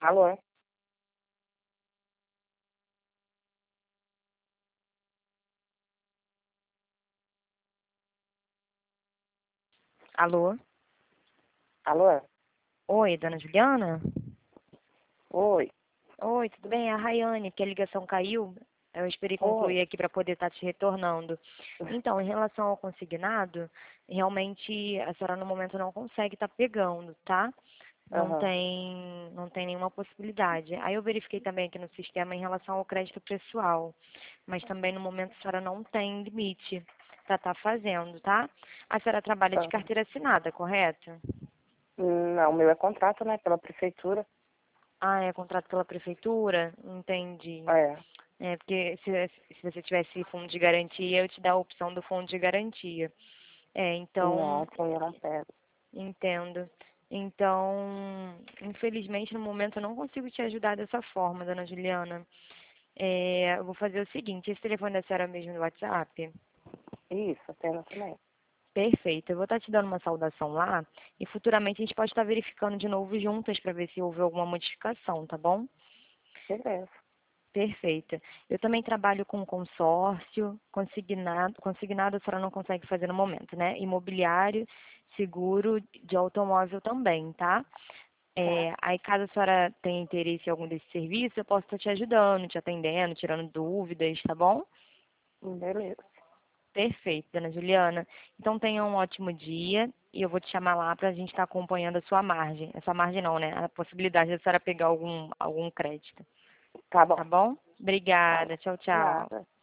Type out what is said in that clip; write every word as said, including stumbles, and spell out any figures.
Alô? Alô? Alô? Oi, dona Juliana? Oi. Oi, tudo bem? É a Rayane, que a ligação caiu. Eu esperei Oi. concluir aqui para poder estar te retornando. Então, em relação ao consignado, realmente a senhora no momento não consegue estar pegando, tá? Não Aham. tem, não tem nenhuma possibilidade. Aí eu verifiquei também aqui no sistema em relação ao crédito pessoal, mas também no momento a senhora não tem limite para estar fazendo, tá? A senhora trabalha de Aham. carteira assinada, correto? Não, o meu é contrato, né? Pela prefeitura. Ah, é contrato pela prefeitura? Entendi. É. É, porque se, se você tivesse fundo de garantia, eu te dar a opção do fundo de garantia. É, Não, então, assim, eu não pego. entendo. Então, infelizmente, no momento eu não consigo te ajudar dessa forma, dona Juliana. É, eu vou fazer o seguinte, esse telefone da senhora mesmo no WhatsApp? Isso, apenas também. Perfeito. Eu vou estar te dando uma saudação lá e futuramente a gente pode estar verificando de novo juntas para ver se houve alguma modificação, tá bom? Beleza. Perfeita. Eu também trabalho com consórcio, consignado, consignado a senhora não consegue fazer no momento, né? Imobiliário, seguro de automóvel também, tá? Tá. É, aí caso a senhora tenha interesse em algum desses serviços, eu posso estar te ajudando, te atendendo, tirando dúvidas, tá bom? Beleza. Perfeito, dona Juliana. Então tenha um ótimo dia e eu vou te chamar lá para a gente estar acompanhando a sua margem. A sua margem não, né? A possibilidade da senhora pegar algum, algum crédito. Tá bom. Tá bom? Tá Obrigada. bom. Tchau, tchau. Nada.